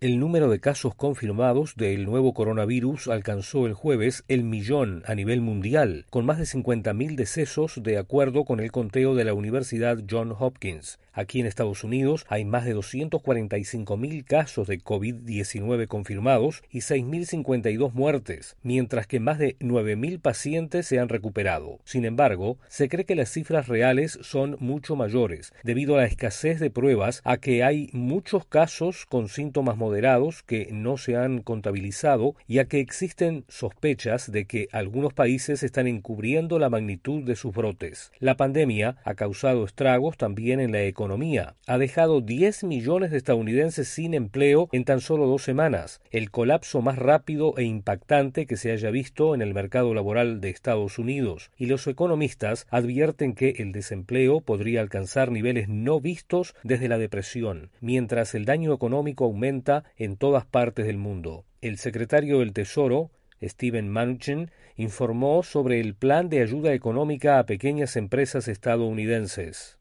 El número de casos confirmados del nuevo coronavirus alcanzó el jueves el millón a nivel mundial, con más de 50.000 decesos de acuerdo con el conteo de la Universidad Johns Hopkins. Aquí en Estados Unidos hay más de 245.000 casos de COVID-19 confirmados y 6.052 muertes, mientras que más de 9.000 pacientes se han recuperado. Sin embargo, se cree que las cifras reales son mucho mayores, debido a la escasez de pruebas, a que hay muchos casos con síntomas moderados que no se han contabilizado y a que existen sospechas de que algunos países están encubriendo la magnitud de sus brotes. La pandemia ha causado estragos también en la economía. Ha dejado 10 millones de estadounidenses sin empleo en tan solo 2 semanas, el colapso más rápido e impactante que se haya visto en el mercado laboral de Estados Unidos, y los economistas advierten que el desempleo podría alcanzar niveles no vistos desde la depresión, mientras el daño económico aumenta en todas partes del mundo. El secretario del Tesoro, Steven Mnuchin, informó sobre el plan de ayuda económica a pequeñas empresas estadounidenses.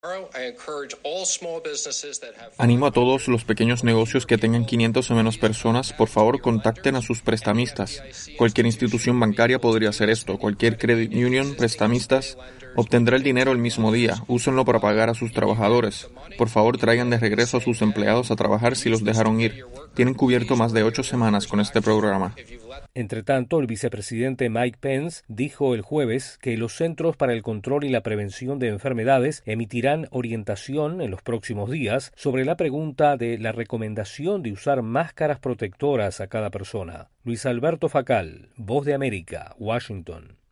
Animo a todos los pequeños negocios que tengan 500 o menos personas, por favor contacten a sus prestamistas. Cualquier institución bancaria podría hacer esto, cualquier credit union, prestamistas, obtendrá el dinero el mismo día, úsenlo para pagar a sus trabajadores. Por favor traigan de regreso a sus empleados a trabajar si los dejaron ir. Tienen cubierto más de 8 semanas con este programa. Entre tanto, el vicepresidente Mike Pence dijo el jueves que los Centros para el Control y la Prevención de Enfermedades emitirán orientación en los próximos días sobre la pregunta de la recomendación de usar máscaras protectoras a cada persona. Luis Alberto Facal, Voz de América, Washington.